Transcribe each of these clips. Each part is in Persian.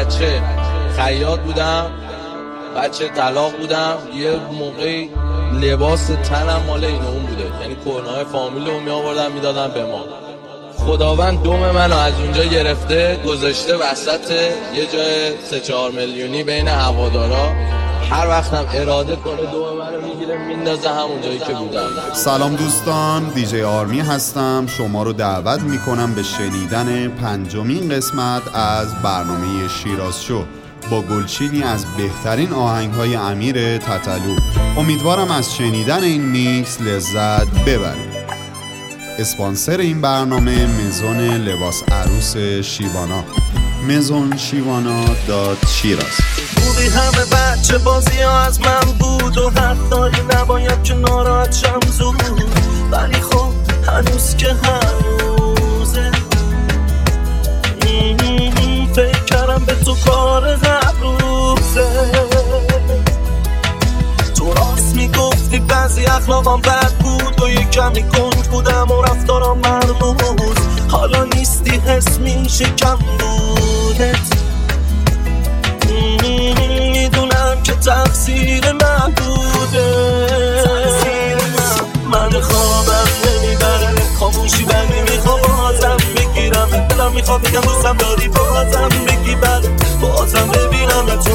بچه خیاط بودم، بچه طلاق بودم، یه موقعی لباس تنم مال این اون بوده، یعنی کرنهای فامیل رو می آوردن میدادن به ما. خداوند دوم منو از اونجا گرفته گذاشته وسط یه جای 3-4 میلیونی بین هوادارا. هر وقتم اراده کنه دوم منو میگیره میندازه همون جایی که بودم. سلام دوستان، دیجی آرمی هستم. شما رو دعوت میکنم به شنیدن 5مین قسمت از برنامه شیراز شو با گلچینی از بهترین آهنگ‌های امیر تتلو. امیدوارم از شنیدن این میکس لذت ببرید. اسپانسر این برنامه مزون لباس عروس شیوانا، مزون شیوانا شیراز. بودی همه بچه بازی ها از من بود و حق داری نباید که ناراحت شم زود، ولی خب هنوز که هنوزه فکر کردم به تو کار روزه. تو راست میگفتی بعضی اخلاقم بد بود و یک کمی گنگ بودم و رفتارم مرموز. حالا نیستی حس میشه کم بودت، میدونم که تقصیر من بوده. من خوابم نمیبره، خاموشی بمی میخوا بازم بگیرم، دلم میخوا بگم دوستم داری بازم بگی بله بازم ببینم تو.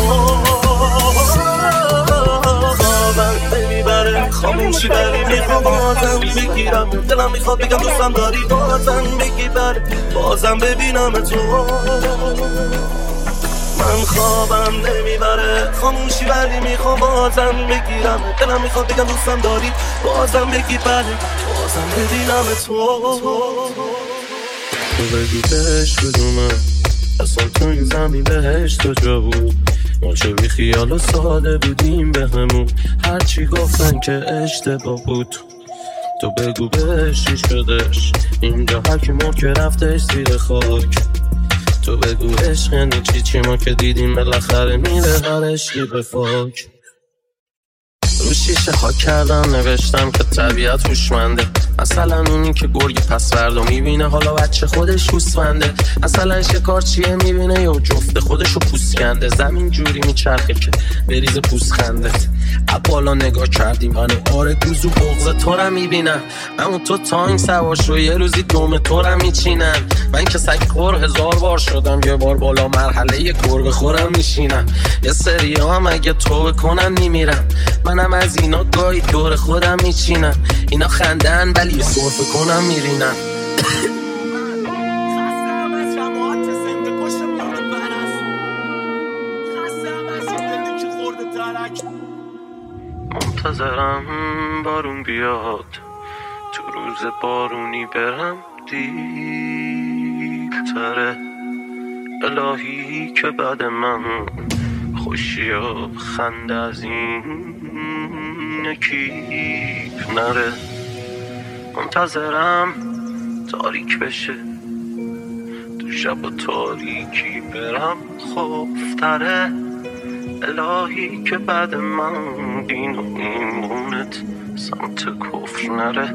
خوابم نمیبره، خاموشی بمی میخوا بازم بگیرم، دلم میخوا بگم دوستم داری بازم بگی بله بازم ببینم تو. من خوابم نمیبره، خاموشی ولی میخوام بازم بگیرم، دلم میخواد بگم دوستم داری بازم بگی بله بازم ببینم تو. تو بگو بهش کدومه اصلا تو این زمین بهش تو جا بود، ما چه بی خیال و ساده بودیم به همون، هرچی گفتن که اشتباه بود. تو بگو بهش چی شدش اینجا هرکی ما که رفتش زیر خاک. تو بگو عشق یعنی چی ما که دیدیم بالاخره میره هر عشقی به فاک. رو شیشه ها کردم نوشتم که طبیعت هوشمنده، مثلا اونی که گرگی پس فردا میبینه حالا بچه خودش گوسفنده، مثلا شکارچیه میبینه یا جفت خودشو پوست کنده، زمین جوری میچرخه که بریز پوست خندت. بالا نگاه کردیم منو آره گوزو بغض تو رو میبینن، اما تو تانگ سوار شو یه روزی دوم تو رو میچینن. من که سگ خور 1000 بار شدم، یه بار بالا مرحله یه گربه خورم میشینم. یه سری هم اگه توبه کنن میمیرم، منم از اینا گاهی دور خودم میچینم. اینا خندن ولی یه صرفه کنم میرینم. منتظرم بارون بیاد، تو روز بارونی برم دیرتره. الهی که بعد من خوشی و خنده از این نکیف نره. منتظرم تاریک بشه، تو شب و تاریکی برم خوفتره. الهی که بعد من دین و ایمونت سمت کفر نره.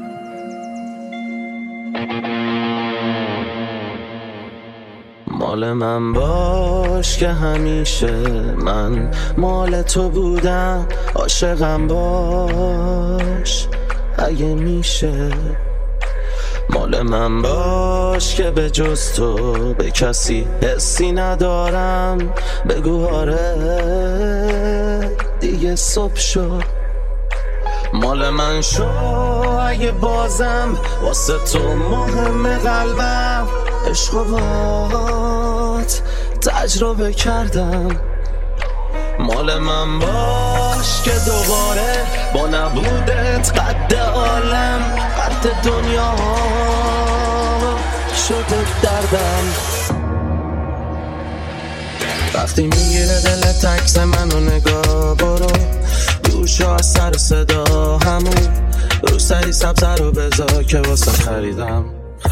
مال من باش که همیشه من مال تو بودم، عاشقم باش اگه میشه. مال من باش که به جز تو به کسی حسی ندارم، بگو آره دیگه صبح شد. مال من شو اگه بازم واسه تو مهم قلبم، عشق و بات تجربه کردم. مال من باش که دوباره با نبودت قد عالم قد دنیا شده دردم. وقتی میگیره دلت عکس منو نگاه برو، گوشا از سر صدا همون رو سری سبز رو بذار که واسه خریدم.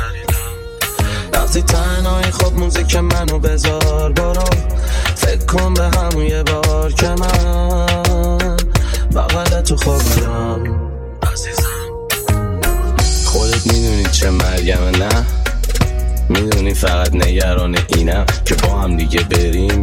وقتی تنهایی خب موزیک منو بذار برو، فکر کن به همون یه بار که من بغل تو خوابیدم. عزیزم خودت میدونی چه مرگمه، نه میدونی فقط نگران اینم که با هم دیگه بریم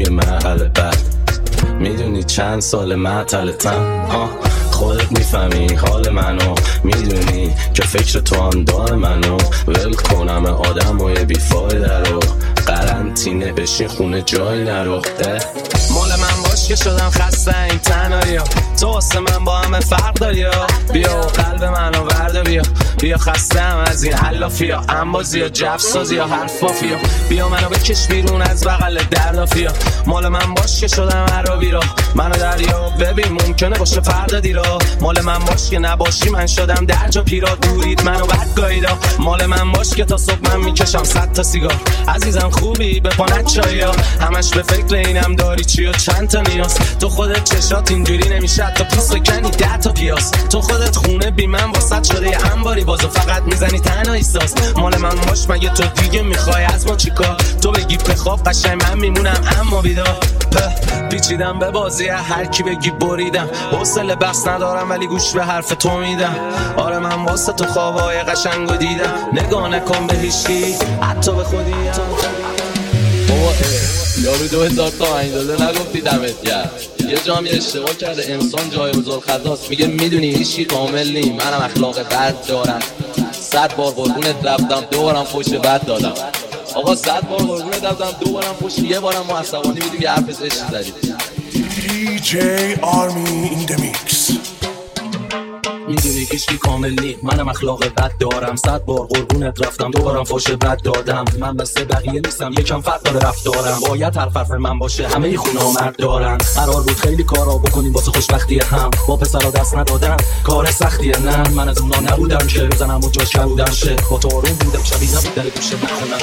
چند سال معطلتم. خودت میفهمی حال منو، میدونی که فکر تو هم دار منو. ول کنم آدمای بیفایده رو، قرنطینه بشین خونه جای نرو. مال من باش که شدم خسته این تنهایی ها، تو واسه من با همه فرق داری ها. بیا و قلب منو ورده بیا خسته هم از این علافی ها، انبازی ها، جفسازی ها، حرفافی ها. بیا منو بکش بیرون از بغل دردافی ها. مال من باش که شدم عربی را، منو دریا ببین ممکنه باشه فردا دیرا. مال من باش که نباشی من شدم در جا پیرا، دورید منو بدگاهیدا. مال من باش که تا صبح من میکشم 100 تا سیگار. عزیزم خوبی به پانت چایا، همش به فکر اینم داری چی و چند تا نیاز. تو خودت چشات اینجوری نمیشه تا پوست بکنی 10 تا پیاز. تو خودت خونه بی من واسط شده یه انباری، بازو فقط میزنی تنهایی ساز. مال من باش مگه تو دیگه میخوای از ما چیکار؟ تو بگی بخواب قشنگ من میمونم اما بیدار. پیچیدم به بازی هر کی بگی بریدم، حوصله بحث ندارم ولی گوش به حرف تو میدم. آره من واسه تو خوابای قشنگو دیدم، نگاه نکن به هیچکی حتی به خودی. بابا یارو 2000 تا این داده نگفتی دمت گرم. یه جامی اشتباه کرده، انسان جای بزرگ خطاست. میگه میدونی هیچی کامل نی، منم اخلاق بد دارم. 100 بار قربونت رفتم 2 بارم پشت بد دادم. آقا 100 بار قربونت رفتم 2 بارم پشت، یه بارم ما عصبانی میدیم یه حرف زشت زدید. DJ Army in the mix. میدونی هیچی کامل نی، منم اخلاق بد دارم. 100 بار قربونت رفتم 2 بارم فوش بد دادم. من مثل بقیه نیستم، یکم فرق داره رفتارم. باید هر حرف من باشه، همه خونه مرد دارن. قرار بود خیلی کارا بکنیم واسه خوشبختی هم، با پسرا دست ندادن کار سختیه. نه من از اونا نبودم که بزنم و جاش کبودم شه. با تو آروم بودم شبی نبود در گوشه بخونم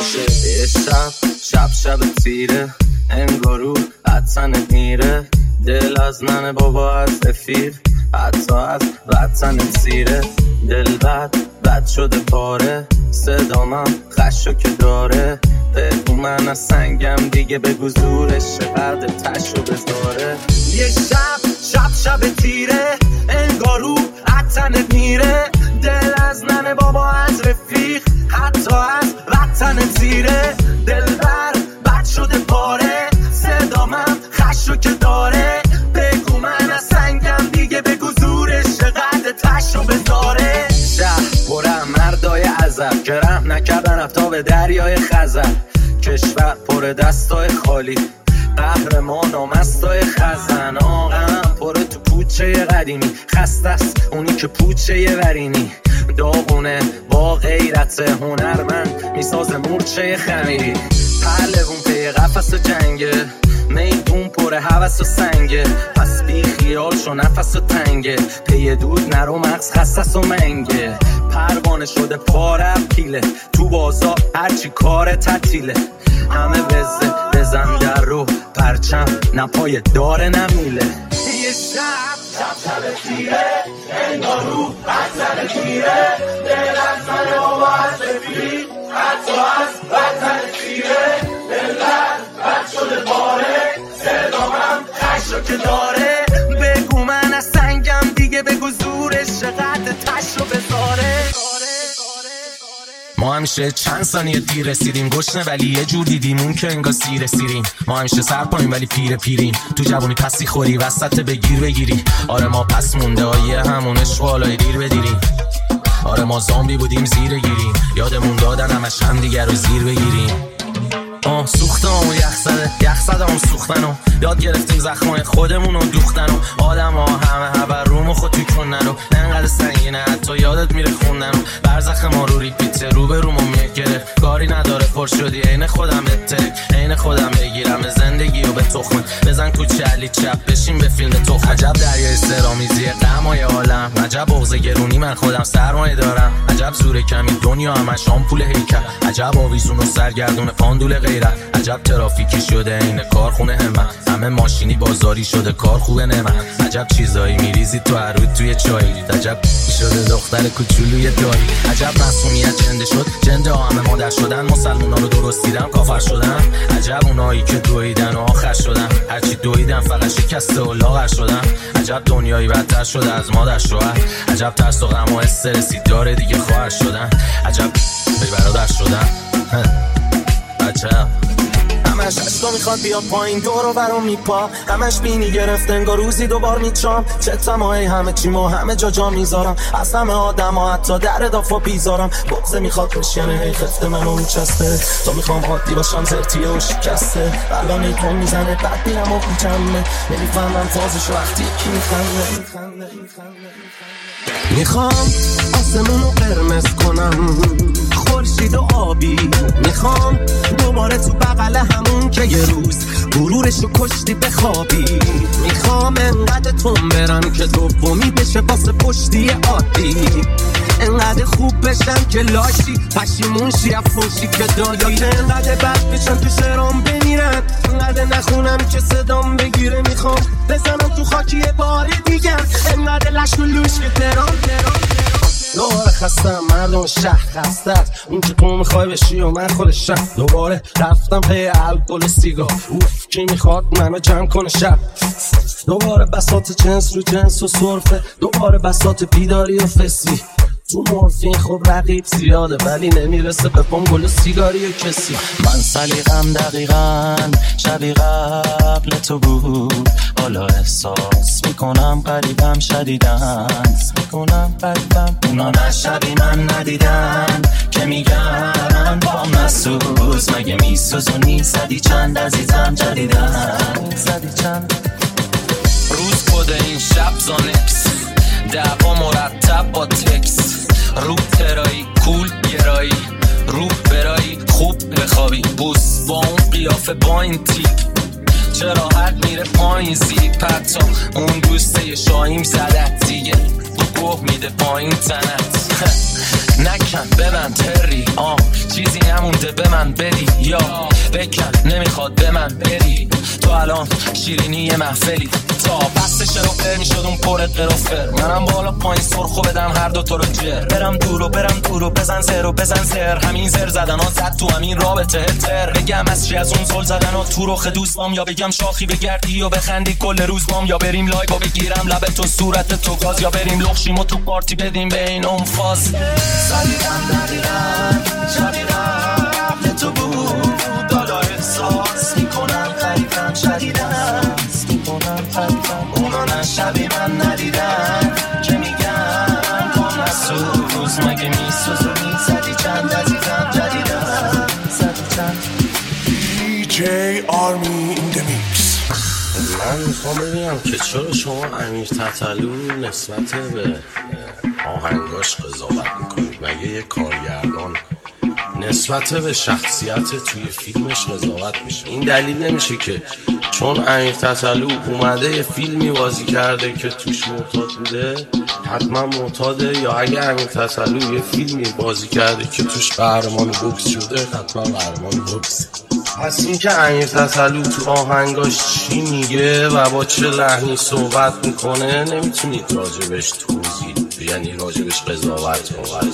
شه. شب تیره انگارو حدسنت میره. دل از ننه بابا از رفیق، حتی از وطنت سیره. دل بد شده پاره، صدامم خشو که داره. بگو من از سنگم دیگه، بگو زورش چقدر تشو بذاره. یه شب تیره انگارو حدسنت میره. دل از ننه بابا از رفیق، حتی از وطنت سیره. دل بد شده پاره، صدامم خشو که داره. بگو من از سنگم دیگه، بگو زورش چقدر تشو بذاره. شهر پرم مردای عذب که رحم نکردن آفتاب دریای خزر. کشور پر دستای خالی، قهرمان و مستای خزن. آقم پر تو پوچه قدیمی، خسته است اونی که پوچه ورینی. داغونه با غیرت هنرمند، میسازه مورچه خمیری. پهلوون پی قفس جنگه، میدون پر هوس و سنگه. پس بی خیال شو نفس و تنگه، پی دود نرو مغز خصص و منگه. پروانه شده پاره پیله، تو بازار هرچی کار تعطیله. همه وزه بزن در رو پرچم، نپای داره نمیله. یه شب تیره انگارو حدسنت میره. دل از من بابا از رفیق، حتی از وطنت سیره. دل بد شده پاره، صدامم خشو که داره. بگو من از سنگم دیگه، بگو زورش چقدر تشو بذاره. ما همیشه چند ثانیه دیر رسیدیم، گشنه ولی یه جور دیدیمون که انگار سیریم. ما همیشه سر پایین ولی پیریم، تو جوونی پسی خوری وسط بگیری. آره ما پس مونده آیه همون اشوالای دیر بدیریم. آره ما زامبی بودیم زیر گیریم، یادمون دادن همش هم دیگر رو زیر بگیریم. سوختم و یخ زدم سوختن و یاد گرفتیم زخمای خودمون رو دوختن و آدم ها همه هبر روم و خود کنن و انقدر سنگینه حتی یادت میره خوندن و برزخ ما رو ریپیته رو به رومو میگره. کاری نداره پر شدی عین خودم اترک، عین خودم بگیرم زندگی و به تخمه. بزن کوچه علی چپ بشین به فیلم تخم. عجب دریای سرامیزی غمای عالم، عجب بغض گرونی من خودم سرمایه دارم. عجب زور کمی دنیا همش آمپول هیکل، عجب آویزون و سرگردون پاندول غیرت. عجب ترافیکی شده این کارخونه همه، همه ماشینی بازاری شده کار خوبه نمه. عجب چیزایی میریزی تو هر روز توی چایی، عجب شده دختر کوچولوی دایی. عجب معصومیت جنده شد، جنده ها همه مادر شدن. مسلمونا رو درست دیدم کافر شدن. عجب اونایی که دویدن و آخر شدن، هرچی دویدن فقط شکسته و لاغر شدن. عجب دنیایی بدتر شده از مادر شوهر. عجب ترس و غم و استرسی داره دیگه خواهر شدن. عجب برادر شدن. عجب همه همش عشقا میخواد بیاد پایین دورو برام میپا همش بینی گرفت انگار روزی دوبار میچام چتمای همه چیمو همه جا میذارم از همه آدم ها حتی در دافا بیزارم بغزه میخواد بشکنه هی خفته منو میچسته تا میخوام عادی باشم زرتیه و شکسته قلبم نیتون میزنه بعد میرم و میچمه نمیفهمم فازش وقتی کی میخنده میخوام آسمونو قرمز کنم خورشید و آبی میخوام دوباره تو بغل همون که یه روز غرورشو کشتی بخوابی میخوام انقدر تون برم که دومی بشه واسه پشتی عادی انقدر خوب بشم که لاشی پشیمون شی افوشی که دادی انقدر بد بشم که شرام بمیرن انقدر نخونم که صدام بگیره میخوام بزنم تو خاکی بار دیگر انقدر لش و لوش که ترام دوباره خستم مردم شهر خستت اون که تو میخوای بشی و من خودشم دوباره رفتم پی الکل سیگار اوف کی میخواد منو جمع کنه شب دوباره بساط جنس رو جنس و صرفه دوباره بساط بیداری و فسی تو مورفین خب رقیب زیاده ولی نمیرسه به پام گل و سیگاری و کسی من سلیقم دقیقاً شبیه قبل تو بود حالا احساس میکنم قریبم شدیدن میکنم قریبم اونا نشبی من ندیدن که میگن بام نسوز مگه میسوزونی زدی چند عزیزم جدیدن زدی چند روز کد این شب زانکس دعوا مرتب با تکس رو ترایی کول گرایی رو برایی خوب بخوابی بوس با اون قیافه با این تیپ چرا حد میره پایین زیپ حتی اون دوسته شاهیم زدت دیگه گوه میده پایین تنت نکن ببند تری چیزی نمونده به من بدی یا بکن نمیخواد به من بری تو الان شیرینی یه محفلی تا بستش رو پر میشد اون پر قرافر منم بالا پایین سرخو بدم هر دو تا رو جر برم دور و بزن زر همین زر زدن ها زد تو همین رابطه هتر بگم از چی از اون زل زدن ها تو رخ دوستام یا بگم شاخی بگردی و بخندی کل روز بام یا بریم لایو و بگیرم لب تو صورت تو گاز یا بریم لخشیم و تو پارتی بدیم به این اون فاز سلیقم دقیقاً شبیه قبل تو بود حالا احساس میکنم قریبم شدیدن میکنم قریبم اونا نشبی من ندیدن که میگن بام نسوز مگه میسوزونی زدی چند عزیزم جدیدن زدی چند DJ Army in the mix. من میخوام ببینم که چرا شما امیر تتلو نسبت به آهنگاش قضاوت میکنید مگه یه کارگردان نسبت به شخصیت توی فیلمش قضاوت میشه این دلیل نمیشه که چون امیر تتلو اومده یه فیلمی بازی کرده که توش معتاد بوده حتما معتاده یا اگه امیر تتلو یه فیلمی بازی کرده که توش قهرمان بوکس شده حتما قهرمان بوکس پس این که امیر تتلو تو آهنگاش چی میگه و با چه لحنی صحبت میکنه نمیتونید راجبش توضیح یعنی راجبش قضاوت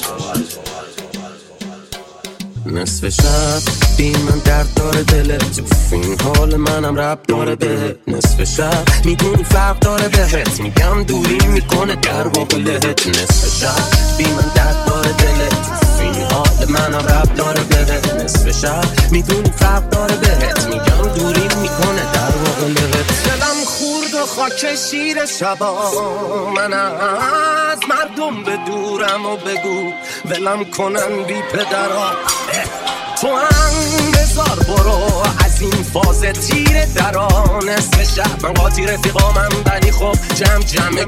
نصف شب بی من درد داره دلت تو این حال منم رب داره بهت نصف شب میدونی فرق داره بهت میگم دوری میکنه در واقع لهت نصف شب بی من درد داره دلت تو این حال منم رب داره بهت نصف شب میدونی فرق داره بهت میگم دوری میکنه در واقع لهت دلم خورد و خاک شیر شبا من از مردم به دورم و بگو ولم کنن بی پدرها تو هم بذار برو از این فاز تیر درا نصف شب من قاطی رفیقا من بلی خب جمع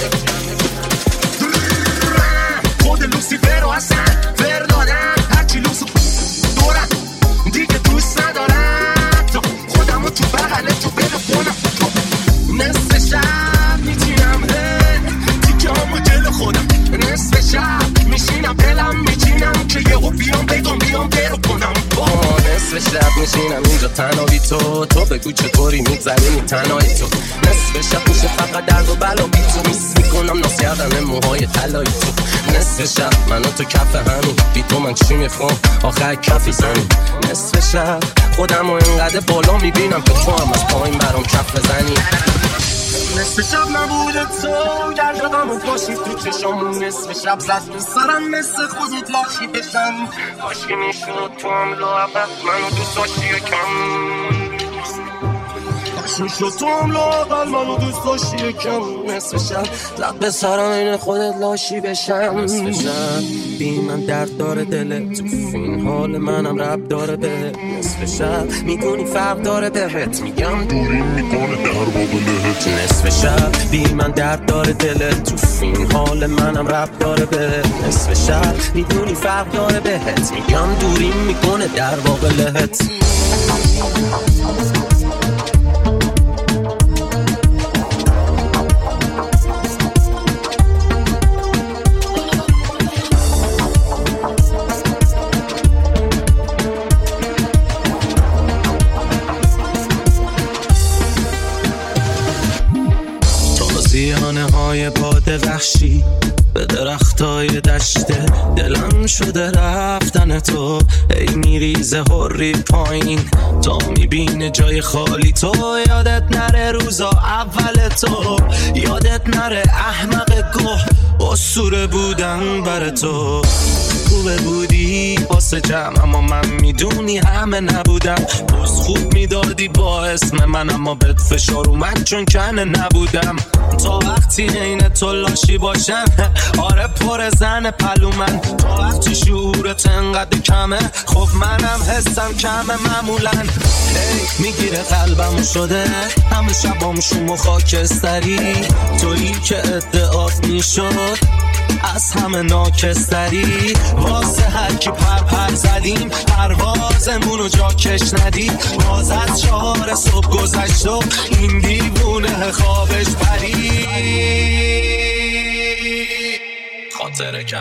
خود لوسیفر رو اصلا فر دادن هرچی لوسو دورم دیگه دوست ندارم تو خودمو تو بغله تو بلفونم نصف شب میچینم تیکه همو جل خودم نصف شب میشینم دلم میچینم که یهو بیام بگم بیام برو کنم نصف شب میشینم اینجا تنها بی تو بگو چطوری میگذرونی تنهایی تو نصف شب میشه فقط درد و بلا بی تو میس میکنم ناس کردن موهای طلایی تو نصف شب من و تو کف همین بی تو من چی میخوام آخر کفی زنی نصف شب خودم و اینقدر بالا میبینم که تو هم از پایین برام کف بزنی نصف شب نبوده تو گردقمو پاشید تو چشامون نصف شب زد به سرم مثل خودت لاخی بشن کاشکی میشد تو هم لاعبت منو دوست داشتی یکم باعث میشد تو هم لااقل منو دوست داشتی یکم. نصف شب زد به سرم این خودت لاشی بشم. نصف شب بی من درد داره دلت، تو این حال منم رب داره بهت. نصف شب میدونی فرق داره بهت، میگم دوری میکنه در واقع. نصف شب بی من درد داره دلت، تو این حال منم رب داره بهت. نصف شب میدونی فرق داره بهت، میگم دوری میکنه در واقع لهت. تازیانه های باد وحشی به درختای دشته، دلم شده رفتن تو. ای میریزه هری پایین تا میبینه جای خالی تو. یادت نره روزا اول تو، یادت نره احمق گوه اسطوره بودن بر تو. خوبه بودی واسه جمع اما من میدونی همه نبودم. پس خوب میدادی با اسم من اما بهت فشار اومد چون کنه نبودم. تا وقتی عین تو لاشی باشم آره پر زن پلو من. تا وقتی شعورت انقدر کمه خب منم حسم کمه معمولا. میگیره قلبم شده همه شبام شوم خاکستری. تویی که ادعات میشد از همه ناکستری. واسه هر کی پر زدیم پروازمونو جا کش ندید. باز از 4 صبح گذشت و این دیوونه خوابش پرید. خاطره که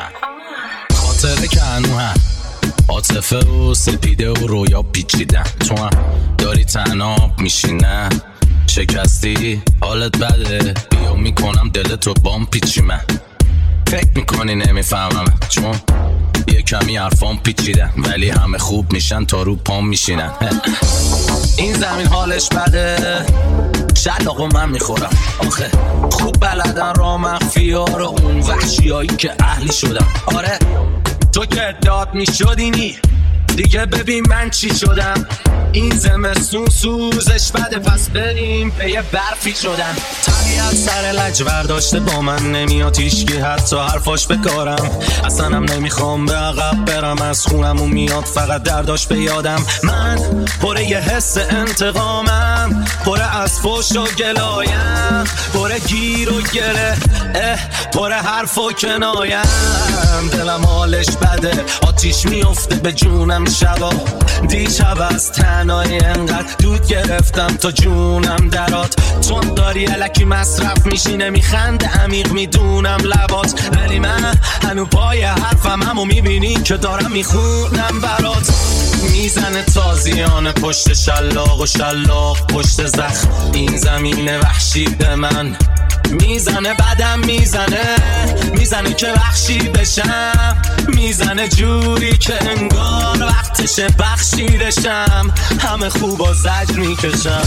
هنوه عاطفه و سپیده و رویا پیچیدن. تو هم داری تناب میشینه شکستی حالت بده. بیا میکنم دلتو بام پیچی من. فکر میکنی نمیفهمم چون یه کمی حرفام پیچیدن ولی همه خوب میشن تا رو پام میشینن. این زمین حالش بده شلاقو من میخورم آخه خوب بلدن را مخفی ها رو اون وحشی هایی که اهلی شدم. آره تو که داد میشدینی دیگه ببین من چی شدم. این زمستون سوزش بده پس بریم به یه برفی شدن. طبیعت سر لج برداشته با من نمیاد هیچکی حتی حرفاش بکارم. اصلا هم نمیخوام به عقب برم از خونم و میاد فقط درداش به یادم. من پر یه حس انتقامم، پر از فوش و گلایم، پر گیر و گله پر حرف و کنایم. دلم حالش بده آتیش میفته به جونم شبا. دیشب از تنهایی انقدر دود گرفتم تا جونم درات. چون داری الکی مصرف میشینه میخنده عمیق میدونم لبات. ولی من هنو پای حرفم همو میبینی که دارم میخونم برات. میزنه تازیانه پشت شلاق و شلاق پشت زخم. این زمین وحشی به من میزنه بدم میزنه که وحشی بشم. میزنه جوری که انگار وقتشه بخشیدشم. همه خوبا زجر میکشم.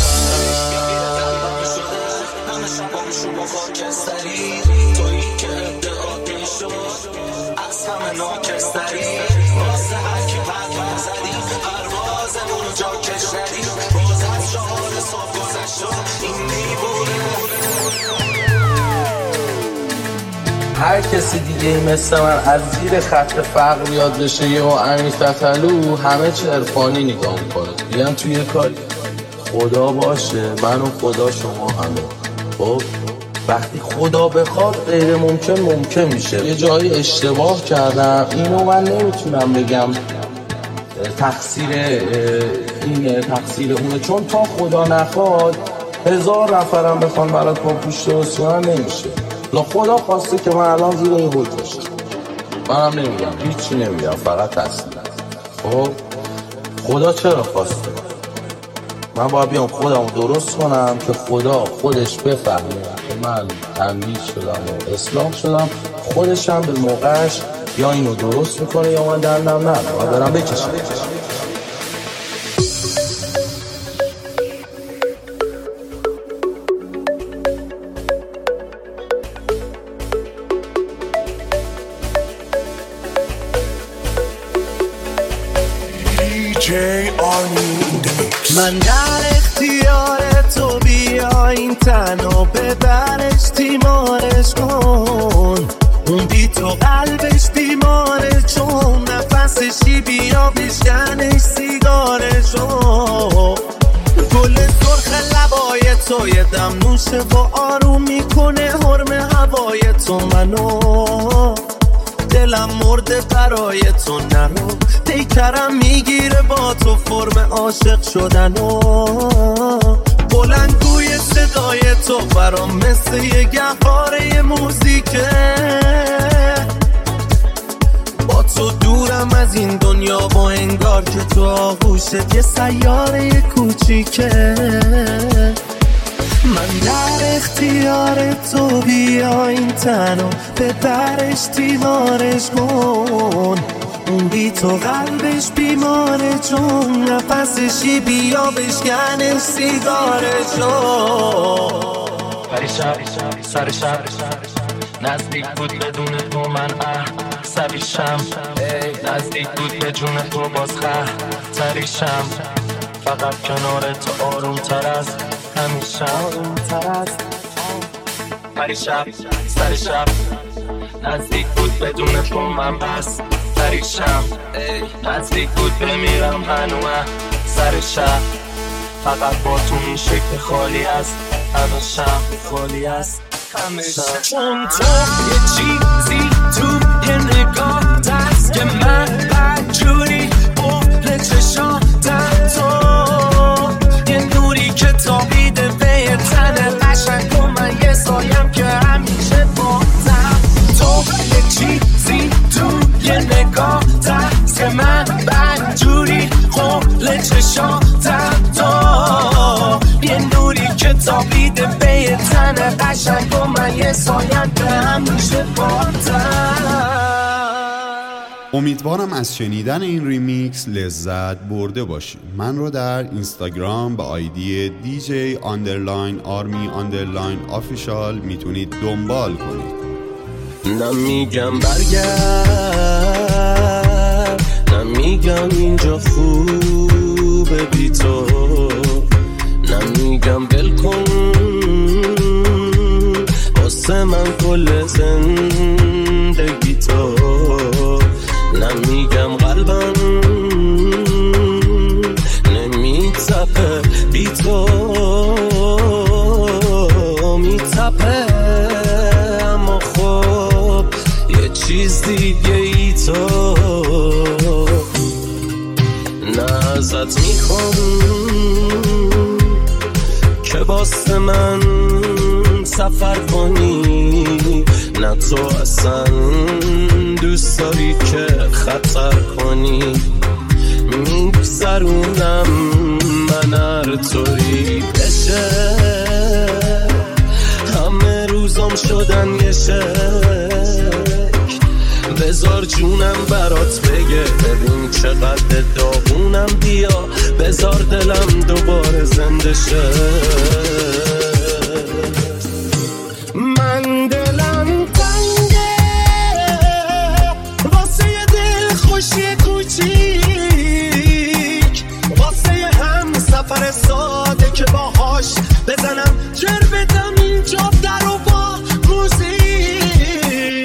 همه شبام شما خاکستری. تویی که ادعات میشد از همه ناکستری. واسه هر کی پر زدی پروازمونو جا کش ندی. باز از 4 صبح گذشت و این دیوونه. هر کسی دیگه مثل من از زیر خط فقر یاد بشه یا امیر تتلو همه چی عرفانی نگاه میکنه. بیان توی یه کاری خدا باشه من و خدا شما همه. خب وقتی خدا بخواد غیر ممکن میشه. یه جایی اشتباه کردم اینو من نمیتونم بگم تقصیر اینه تقصیر اونه، چون تا خدا نخواد 1000 نفرم بخوان برات پاپوش درست کنن نمیشه. خدا خواسته که من الان زیر این حکم باشم. منم نمیگم هیچی نمیگم فقط تصمیم. خب خدا چرا خواسته؟ من باید بیام خودم درست کنم که خدا خودش بفهمه که من تنبیه شدم و اصلاح شدم. خودش هم به موقعش یا اینو درست میکنه یا من دندم ندارم و برم بکشم. DJ Army in the mix. من در اختیار تو این تنو ببرش تیمارش کن، اون بی تو قلبش بیماره، چون نفسشی بیا بشکنش سیگارشو. گل سرخ لبای تو یه دم نوشه و آروم میکنه حرم هوای تو منو، دلم مرده برای تو نرو، پیکرم میگیره با تو فرم عاشق شدنو. بلندگوی صدای تو برام مثل یه گهواره موزیکه، با تو دورم از این دنیا با انگار که تو آغوشت یه سیاره کوچیکه. من در اختیار تو، بیا این تنو به درش تیمارش کن، اون بی تو قلبش بیماره، چون نفسشی بیا بشکنش سیگارشو. پریشب سر شب نزدیک بود بدون تو من عصبیشم، نزدیک بود به جون تو باز خطریشم، فقط کنار تو آروم تر از همیشم. پریشب سر شب نزدیک بود بدون تو من بس پریشم، نزدیک بود بمیرم هنوز سر شب، فقط با تو این شکل خالی از همیشم، خالی از همیشم. چون تو یه چیزی تو یه نگاه دست که من بدجوری بغل چشاتم، تو یه نوری که تابیده به یه تن قشنگ و من یه سایم که همیشه بازم. تو یه چیزی تو یه نگاه دست که من بدجوری بغل چشاتم، تو یه نوری که تابیده به یه تن قشنگ و من یه سایم که همیشه بازم. امیدوارم از شنیدن این ریمیکس لذت برده باشید. من رو در اینستاگرام با آیدی DJ_Army_Official میتونید دنبال کنید. نمیگم برگرد، نمیگم اینجا خوبه بی تو، نمیگم ول کن واسه من کل زندگی تو، نمیگم قلبم نمیتپه بی تو، میتپه اما خب یه چیز دیگه ای تو. نه ازت میخوام که واسه من سفر کنی، نه تو اصلا دوست داری که خطر کنی، میگذرونم من هر طوری بشه، همه روزام شدن یه شک، بذار جونم برات بگه ببین چقدر داغونم، بیا بذار دلم دوباره زنده شه. من دلم تنگه واسه یه دل خوشی کوچیک، واسه یه هم سفر ساده که باهاش بزنم جر بدم اینجا در و با موزیک،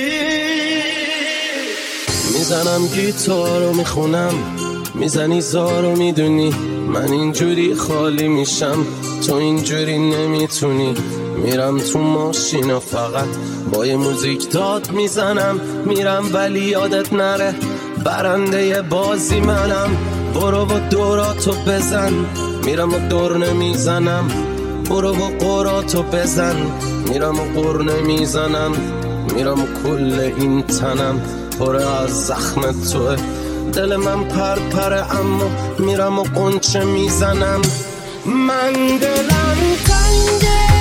میزنم گیتارو میخونم، میزنی زارو میدونی من اینجوری خالی میشم، تو اینجوری نمیتونی. میرم تو ماشین و فقط با یه موزیک داد میزنم، میرم ولی یادت نره برنده بازی منم، برو و دوراتو بزن، میرم و دور نمیزنم، برو و قراتو بزن، میرم و قر نمیزنم، میرم و کل این تنم پر از زخم توه، دل من پرپره اما میرم و قنچه میزنم. من دلم تنگه